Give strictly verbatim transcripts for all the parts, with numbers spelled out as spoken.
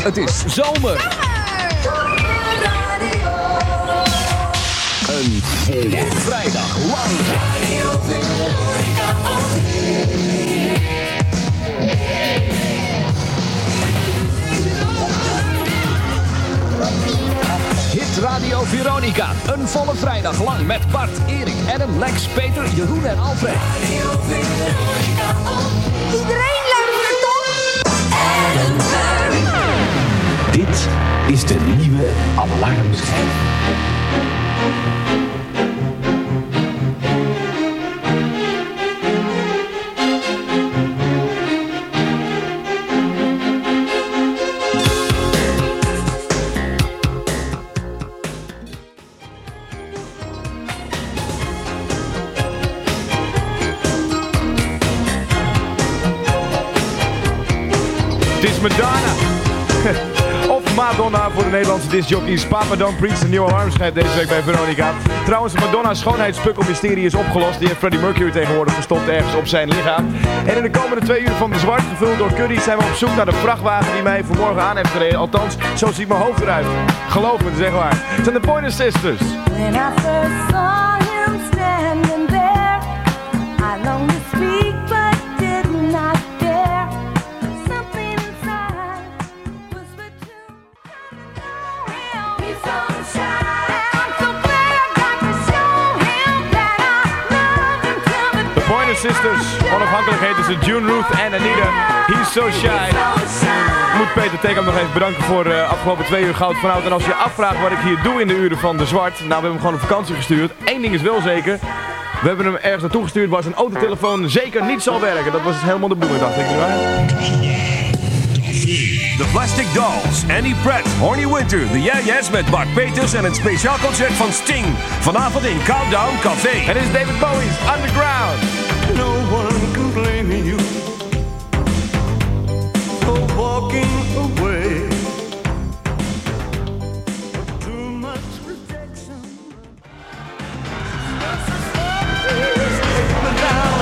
Het is zomer. Een volle vrijdag lang. Hit Radio Veronica. Een volle vrijdag lang met Bart, Erik, Adam, Lex, Peter, Jeroen en Alfred. Iedereen luistert toch? Dit is de nieuwe alarmschijf. Het is Madonna. Of Madonna voor de Nederlandse discjockeys. Papa Don't Preach, de nieuwe alarmschijf deze week bij Veronica. Trouwens, Madonna's schoonheidspukkelmysterie is opgelost. Die heeft Freddie Mercury tegenwoordig verstopt ergens op zijn lichaam. En in de komende twee uur van de Zwart, gevuld door Cuddy, zijn we op zoek naar de vrachtwagen die mij vanmorgen aan heeft gereden. Althans, zo ziet mijn hoofd eruit. Geloof me, het is echt waar. Het zijn de Pointer Sisters. When I first saw him standing there, I longed to speak but did not dare. Something inside whispered to him, he's sunshine. I'm so glad I got to show him that I love him till the De Pointer Sisters, onafhankelijk heten ze June, Ruth en Anita. He's so shy. Ik moet Peter Tekamp nog even bedanken voor de uh, afgelopen twee uur goud vanavond. En als je je afvraagt wat ik hier doe in de uren van de Zwart, nou, we hebben hem gewoon op vakantie gestuurd. Eén ding is wel zeker, we hebben hem ergens naartoe gestuurd waar zijn autotelefoon zeker niet zal werken. Dat was helemaal de bedoeling, dacht ik. De Plastic Dolls, Annie Pratt, Horny Winter, de Yeah Yes met Bart Peters en een speciaal concert van Sting. Vanavond in Countdown Café. En dit is David Bowie's Underground. No one can blame you for walking away. Too much rejection. Take me down.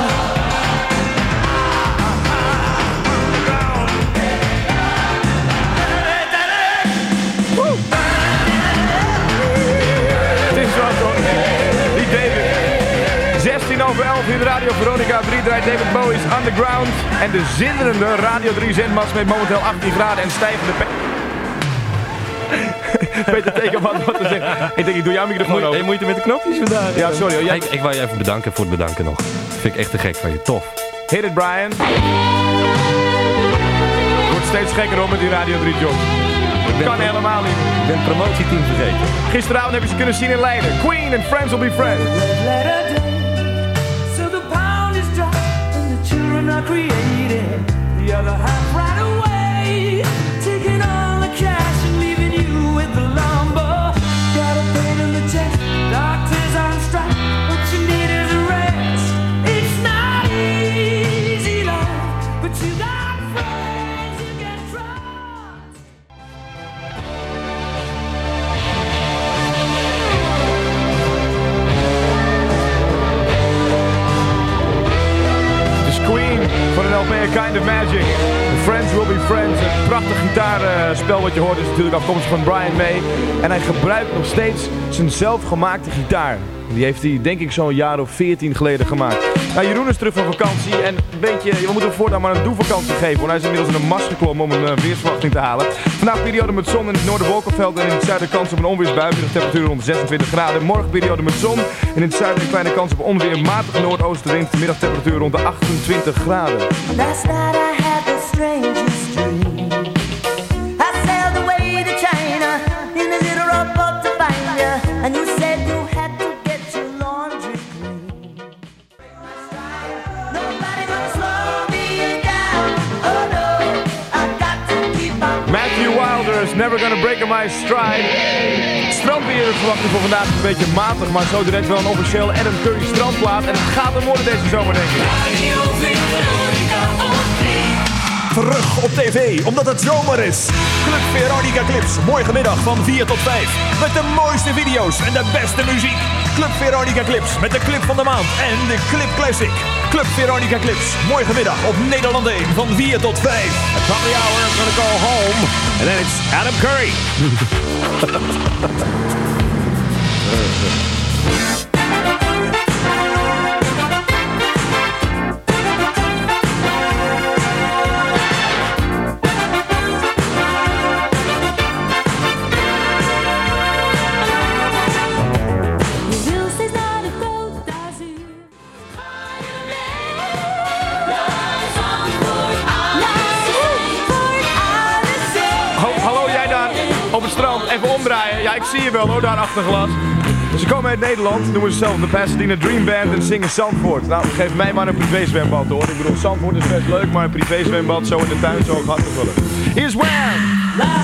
Het is wel zo. Die David. zestien over elf in de Radio Veronica drie draait David Bowie's Underground. En de zinderende Radio drie zendmast met momenteel achttien graden en stijgende pe... Peter Teken van wat te zeggen. Ik denk, ik doe jouw microfoon open. Heb je moeite met de knopjes vandaag? Ja, sorry hoor. Jij... Ik, ik wou je even bedanken voor het bedanken nog. Dat vind ik echt te gek van je. Tof. Hit it, Brian. Wordt steeds gekker hoor met die Radio drie jobs. Kan helemaal niet. Ik ben het promotieteam vergeten. Gisteravond heb je ze kunnen zien in Leiden. Queen and Friends Will Be Friends. So the pound is dropped and the children are created. The other half right away, taking all the cash and leaving you with the lumber. Got a pain in the chest, doctors on strike. What you need is a rest. It's not easy life, but you got friends you can trust. Queen van een L P A Kind of Magic. Friends Will Be Friends. Een prachtig gitaarspel wat je hoort is natuurlijk afkomstig van Brian May. En hij gebruikt nog steeds zijn zelfgemaakte gitaar. Die heeft hij denk ik zo'n jaar of veertien geleden gemaakt. Nou, Jeroen is terug van vakantie en weet je, we moeten hem voortaan maar een doe-vakantie geven. Want hij is inmiddels in een mast geklommen om een uh, weersverwachting te halen. Vandaag periode met zon in het noorden wolkenveld en in het zuiden kans op een onweersbui. De temperatuur rond zesentwintig graden. Morgen periode met zon en in het zuiden een kleine kans op onweer. Matige noordoostenwind. De middagtemperatuur rond de achtentwintig graden. Last night I had the strangest dream. I sailed away to China in a little rowboat to find you. And you said you had to get your laundry clean. Nobody gonna slow me down. Oh no, I got to keep on. Matthew Wilder is Never Gonna Break My Stride. Strandweer is verwachting voor vandaag een beetje matig, maar zo direct wel een officieel Adam Curry strandplaat. En het gaat hem worden deze zomer, denk ik. terug op tv, omdat het zomer is. Club Veronica Clips, morgenmiddag van vier tot vijf. Met de mooiste video's en de beste muziek. Club Veronica Clips met de clip van de maand en de Clip Classic. Club Veronica Clips, morgenmiddag op Nederland één van vier tot vijf. At top of the hour, I'm gonna go home. And then it's Adam Curry. Op het strand, even omdraaien. Ja, ik zie je wel hoor, daar achter glas. Ze komen uit Nederland, noemen zichzelf de Pasadena Dream Band en zingen Zandvoort. Nou, geef mij maar een privézwembad hoor. Ik bedoel, Zandvoort is best leuk, maar een privézwembad zo in de tuin zou ik hard vullen. Hier is Wham!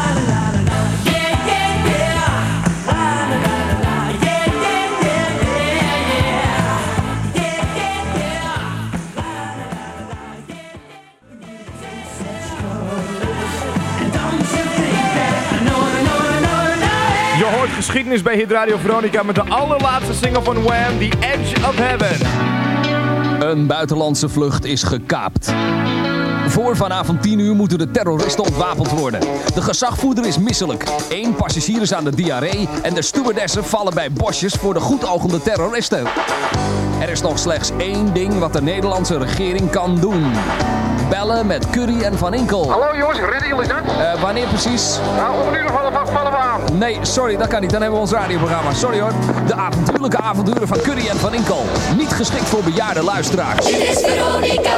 Je hoort geschiedenis bij Hit Radio Veronica met de allerlaatste single van Wham, The Edge of Heaven. Een buitenlandse vlucht is gekaapt. Voor vanavond tien uur moeten de terroristen ontwapend worden. De gezagvoerder is misselijk. Eén passagier is aan de diarree en de stewardessen vallen bij bosjes voor de goedogende terroristen. Er is nog slechts één ding wat de Nederlandse regering kan doen. Bellen met Curry en Van Inkel. Hallo jongens, ready jullie dat? Uh, wanneer precies? Nou, om een uur of half acht vallen we aan. Nee, sorry, dat kan niet. Dan hebben we ons radioprogramma. Sorry hoor. De avontuurlijke avonturen van Curry en Van Inkel. Niet geschikt voor bejaarde luisteraars. Dit is Veronica.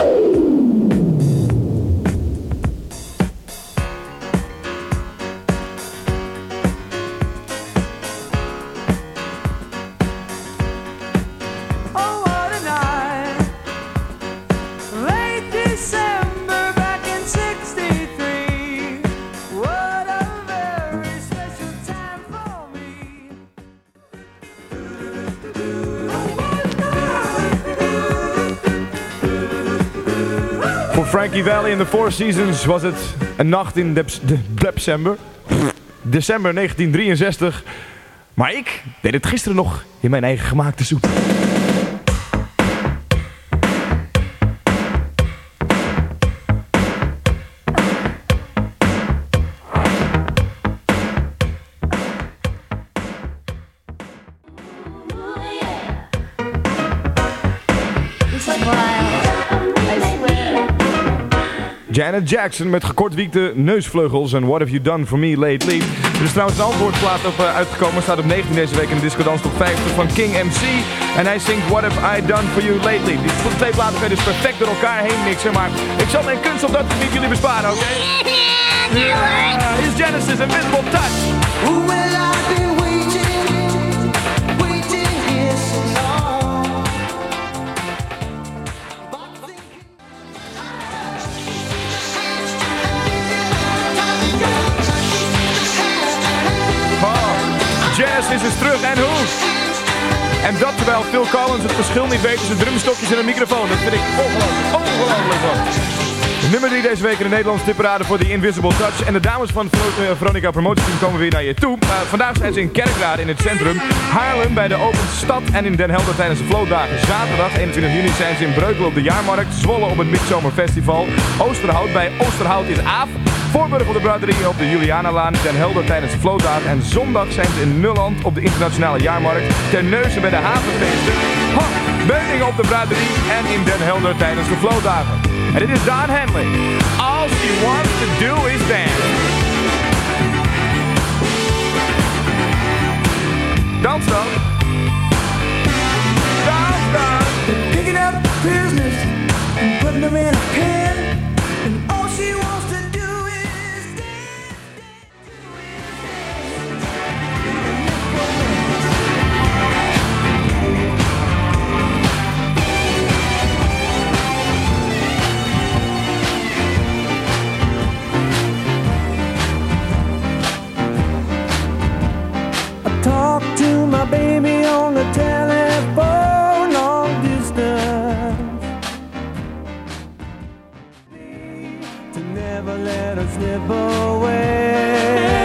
Frankie Valli in The Four Seasons was het een nacht in de, de, december. december negentien drieënzestig. Maar ik deed het gisteren nog in mijn eigen gemaakte soep. Janet Jackson met gekortwiekte neusvleugels en What Have You Done For Me Lately. Er is trouwens een antwoordplaat op uh, uitgekomen. Staat op negentien deze week in de discodans top vijftig van King M C. En hij zingt What Have I Done For You Lately. Die twee platen kun je dus perfect door elkaar heen mixen. Maar ik zal mijn kunst op dat gebied jullie besparen, oké? Okay? Yeah. Hier is Genesis Invisible Touch. Who will I be waiting, waiting here so long? Genesis is terug en hoe? En dat terwijl Phil Collins het verschil niet weet tussen drumstokjes en een microfoon. Dat vind ik ongelooflijk, ongelooflijk wat. Nummer drie deze week in de Nederlandse tipparade voor The Invisible Touch. En de dames van het Veronica Promotieteam komen weer naar je toe. Uh, vandaag zijn ze in Kerkrade in het centrum. Haarlem bij de Open Stad en in Den Helder tijdens de Vlootdagen. Zaterdag eenentwintig juni zijn ze in Breukelen op de Jaarmarkt. Zwolle op het Midzomerfestival. Oosterhout bij Oosterhout in Aaf. Voorburg op de braderie op de Julianalaan, Den Helder tijdens de Vlootdagen. En zondag zijn ze in Nulland op de Internationale Jaarmarkt. Terneuzen bij de Havenfeesten. Ha, Beuningen op de braderie en in Den Helder tijdens de Vlootdagen. En dit is Don Henley. All she wants to do is dance. Dans dan. Dans dan. Picking up business and putting them in a pen. And all she wants to do is dance. I talk to my baby to never let her slip away.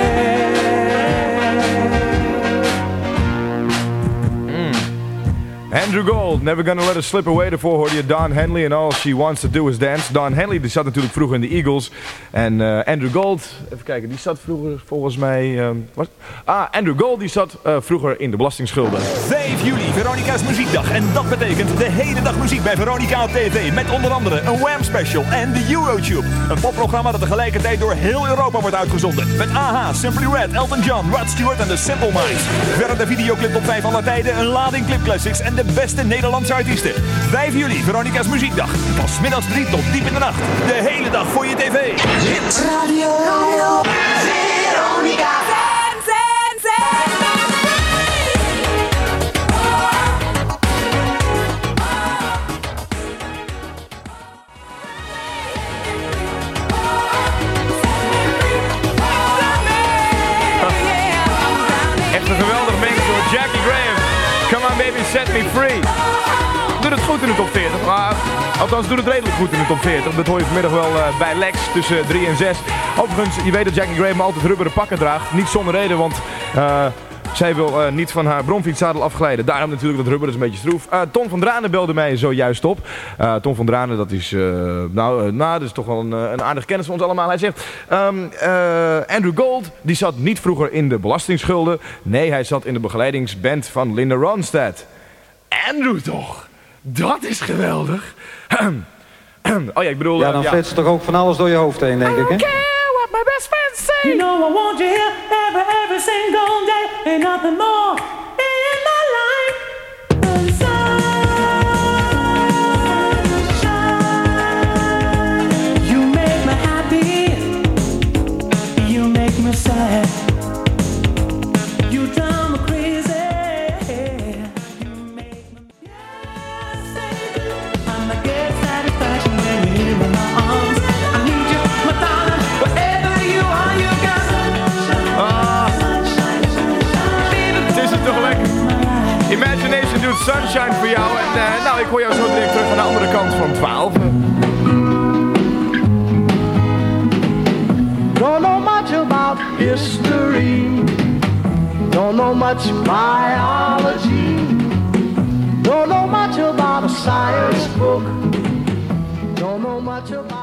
Andrew Gold, Never Gonna Let Her Slip Away. Daarvoor hoorde je Don Henley en All She Wants To Do Is Dance. Don Henley die zat natuurlijk vroeger in de Eagles. En uh, Andrew Gold, even kijken, die zat vroeger volgens mij... Um, wat? Ah, Andrew Gold die zat uh, vroeger in de belastingschulden. vijf juli, Veronica's Muziekdag. En dat betekent de hele dag muziek bij Veronica op tv. Met onder andere een Wham special en de Eurotube. Een popprogramma dat tegelijkertijd door heel Europa wordt uitgezonden. Met A H, Simply Red, Elton John, Rod Stewart en The Simple Minds. Verder de videoclip top vijf aller tijden, een lading clipclassics en de beste Nederlandse artiesten. vijf juli, Veronica's Muziekdag. Van 's middags drie tot diep in de nacht. De hele dag voor je tv. Hit. Radio, radio, Veronica. Zen, zen, zen. Echt een geweldig mix door Jackie Graham. Come on baby, set me free. Doet het goed in de top veertig. Maar, althans, doet het redelijk goed in de top veertig. Dat hoor je vanmiddag wel uh, bij Lex tussen drie en zes. Overigens, je weet dat Jackie Graham altijd rubberen pakken draagt. Niet zonder reden, want uh, zij wil uh, niet van haar bromfietszadel afglijden. Daarom natuurlijk dat rubber is een beetje stroef. Uh, Ton van Dranen belde mij zojuist op. Uh, Ton van Dranen, dat is, uh, nou, uh, nou, dat is toch wel een, een aardige kennis van ons allemaal. Hij zegt, um, uh, Andrew Gold, die zat niet vroeger in de belastingschulden. Nee, hij zat in de begeleidingsband van Linda Ronstadt. Andrew toch? Dat is geweldig. Oh ja, ik bedoel... Ja, dan uh, flitst ja. toch ook van alles door je hoofd heen, denk ik, hè? What my best friends say. You know I want you here every, every single day. Ain't nothing more in my life than sunshine. You make me happy. You make me sad. You drive me crazy. You make me... Yes, I'm a get satisfaction when you're here in my arms. I need you, my darling. Wherever you are, you got Ah, het is het toch lekker. Imagination doet Sunshine voor jou. En uh, nou, ik hoor jou zo direct terug aan de andere kant van twaalf. Don't know much about history. Don't know much biology. Don't know much about a science book. Don't know much about